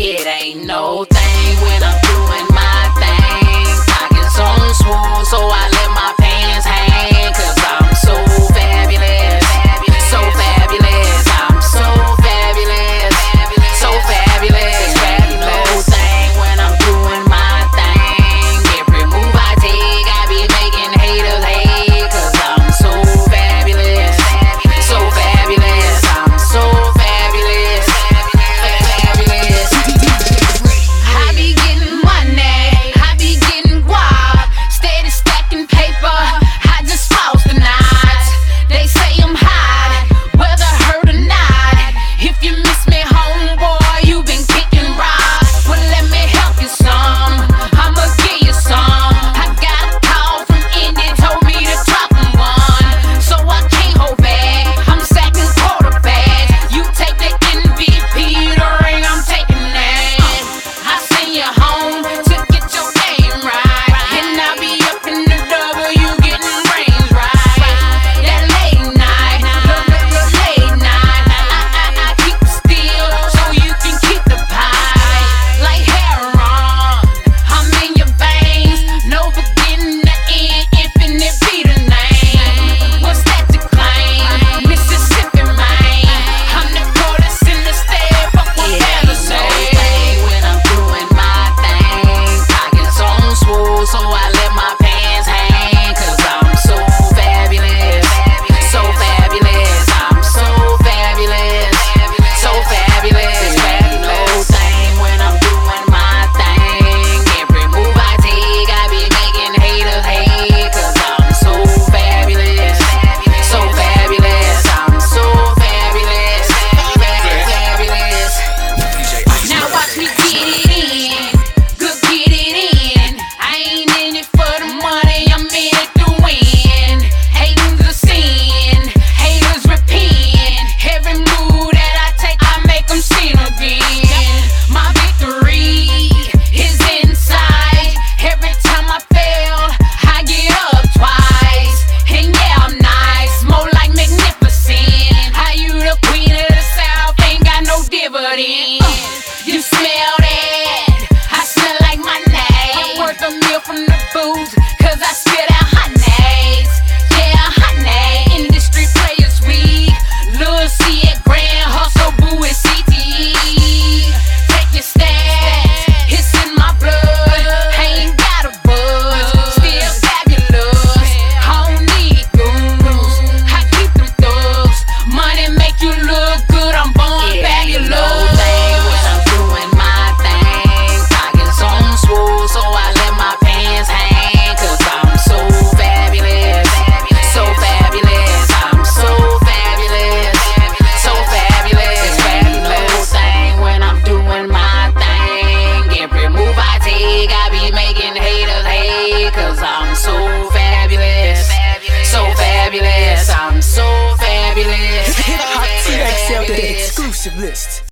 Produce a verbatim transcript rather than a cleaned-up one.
It ain't no thing when I'm doing my thing. Pockets on swole, so I let my pants hang. Cause I'm so fabulous, so fabulous. I'm so fabulous, so fabulous. No thing when I'm doing my thing. Every move I take, I be making haters hate. Cause I'm so fabulous, so fabulous. I'm so fabulous, fabulous. I be getting money, I be getting wild, steady stacking paper. I just lost the night. They say I'm hot, whether heard or not. If you miss me, homeboy, you been kicking rocks. Well, let me help you some, I'ma give you some. I got a call from Indy, told me to drop 'em one, so I can't hold back. I'm sacking quarterbacks. You take the M V P, the ring, I'm taking that. I send you home to get your game right, and I'll be up in the W getting brains right. That late night, look, look, look, late night. I, I, I keep it still so you can keep the pie. Like heroin, I'm in your veins. No beginning to end, infinite be the name. What's that to claim? Mississippi, man. I'm the coldest in the state. Fuck what Bella say. When I'm doing my thing, pockets on swole, so I let my pants hang. Cause I'm so fabulous, so fabulous. I'm so fabulous, so fabulous. No thing when I'm doing my thing. Every move I take, I be making haters hate. Cause I'm so fabulous, so fabulous. I'm so fabulous, fabulous. Now watch me get it in, good get it in. I ain't in it for the money, I'm in it to win. Hating's a sin, haters repent. Every move that I take, I make them sin again. My victory is inside. Every time I fail, I get up twice. And yeah, I'm nice, more like magnificent. How you the queen of the South, ain't got no dividend. You smell that? I smell like my name. I'm worth a meal from the booth, cause I spit out honeys. Yeah, honey, industry players weak. Lil' C at Grand Hustle, Boo at C T E. Take your stats, it's in my blood. I ain't got a buzz, still fabulous. I don't need goons, I keep them thugs. Money make you look good, I'm born fabulous. When I'm doing my thing, pockets on swole, so I let my pants hang. Cause I'm so fabulous, so fabulous. I'm so fabulous, so fabulous. No thing when I'm doing my thing. Every move I take, I be making haters hate. Cause I'm so fabulous, so fabulous. I'm so fabulous. Hit Hot T X L, the exclusive list.